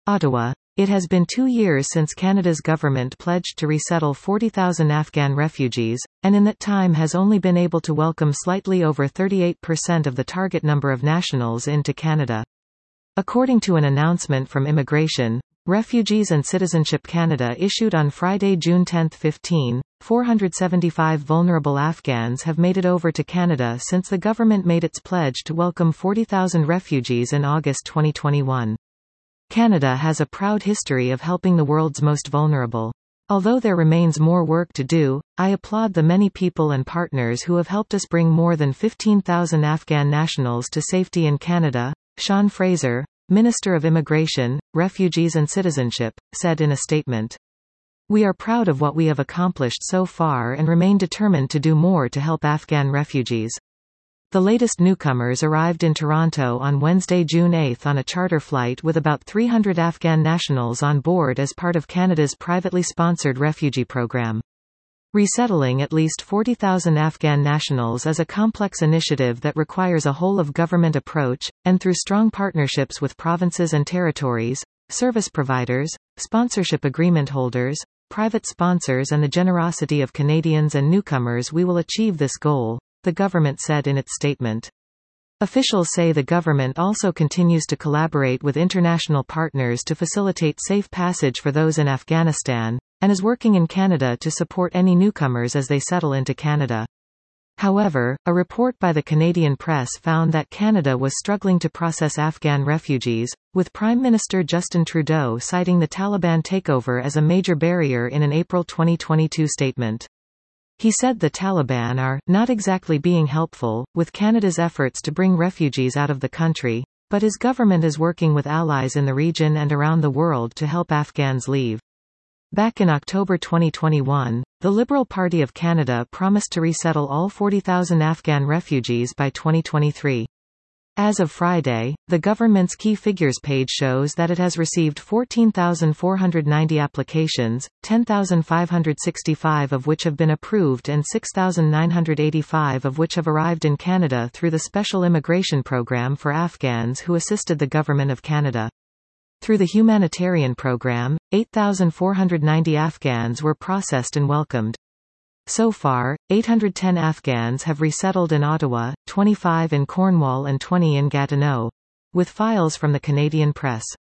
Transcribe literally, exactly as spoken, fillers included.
Ottawa. It has been two years since Canada's government pledged to resettle forty thousand Afghan refugees, and in that time has only been able to welcome slightly over thirty-eight percent of the target number of nationals into Canada. According to an announcement from Immigration, Refugees and Citizenship Canada issued on Friday, June tenth fifteen, four hundred seventy-five vulnerable Afghans have made it over to Canada since the government made its pledge to welcome forty thousand refugees in August twenty twenty-one. Canada has a proud history of helping the world's most vulnerable. Although there remains more work to do, I applaud the many people and partners who have helped us bring more than fifteen thousand Afghan nationals to safety in Canada, Sean Fraser, Minister of Immigration, Refugees and Citizenship, said in a statement. We are proud of what we have accomplished so far and remain determined to do more to help Afghan refugees. The latest newcomers arrived in Toronto on Wednesday, June eighth on a charter flight with about three hundred Afghan nationals on board as part of Canada's privately sponsored refugee program. Resettling at least forty thousand Afghan nationals is a complex initiative that requires a whole-of-government approach, and through strong partnerships with provinces and territories, service providers, sponsorship agreement holders, private sponsors and the generosity of Canadians and newcomers we will achieve this goal, the government said in its statement. Officials say the government also continues to collaborate with international partners to facilitate safe passage for those in Afghanistan, and is working in Canada to support any newcomers as they settle into Canada. However, a report by the Canadian Press found that Canada was struggling to process Afghan refugees, with Prime Minister Justin Trudeau citing the Taliban takeover as a major barrier in an April twenty twenty-two statement. He said the Taliban are not exactly being helpful with Canada's efforts to bring refugees out of the country, but his government is working with allies in the region and around the world to help Afghans leave. Back in October twenty twenty-one, the Liberal Party of Canada promised to resettle all forty thousand Afghan refugees by twenty twenty-three. As of Friday, the government's key figures page shows that it has received fourteen thousand four hundred ninety applications, ten thousand five hundred sixty-five of which have been approved and six thousand nine hundred eighty-five of which have arrived in Canada through the Special Immigration Program for Afghans who assisted the Government of Canada. Through the humanitarian program, eight thousand four hundred ninety Afghans were processed and welcomed. So far, eight hundred ten Afghans have resettled in Ottawa, twenty-five in Cornwall and twenty in Gatineau. With files from the Canadian Press.